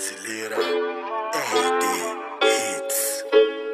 brasileira, RD Hits.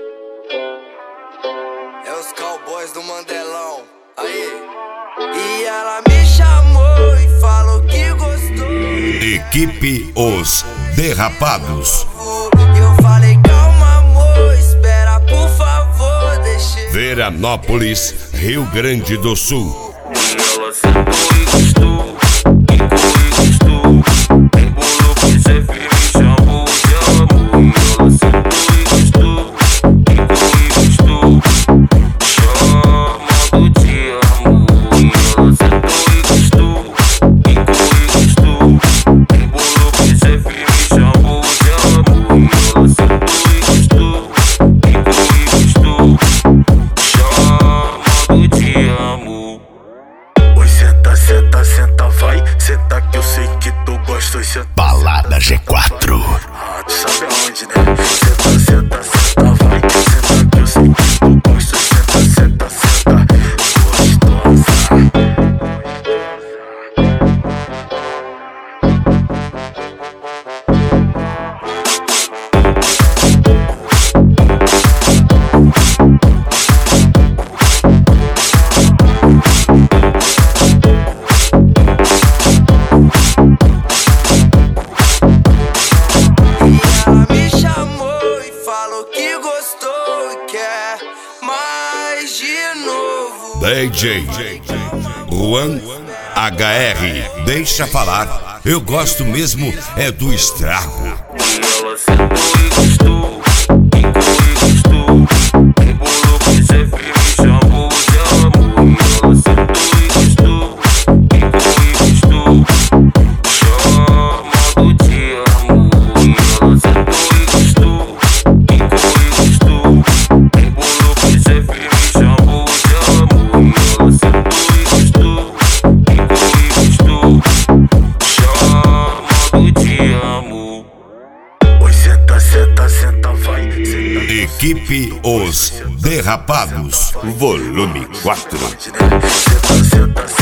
É os cowboys do Mandelão, aí. E ela me chamou e falou que gostou. Equipe Os Derrapados. Eu falei calma amor, espera por favor, deixa. Veranópolis, Rio Grande do Sul. Ela sentou e gostou, ficou e gostou. Embolou que cê me chamou de amor. Ela sentou e gostou, ficou e gostou. Chamando de amor. Ela sentou e gostou, ficou e gostou. Embolou que cê me chamou de amor. Ela sentou e gostou, ficou e gostou. Chamando de amor. Oi, senta, senta, senta, vai. Senta que eu sei que tu gosta. Oi, senta, Balada G4. ah, tu sabe aonde, né? Senta, senta, senta, vai. Senta que eu sei que tu gosta. Senta, senta, senta, gostosa. Ela me chamou e falou que gostou e quer mais de novo. DJ Juan HR. Deixa falar. Eu gosto mesmo é do estrago. Ela sentou e gostou, ficou e gostou. Embolou que cê me chamou de amor. Ela sentou e gostou, ficou e gostou. Chamando de amor. Ela sentou e gostou, ficou e gostou. Embolou que cê me chamou de amor. Ela sentou e gostou, ficou e gostou. Chamando de amor. Oi, senta, senta, senta, vai. Senta, Equipe Os Derrapados. Volume 4. aonde, né? Senta, senta,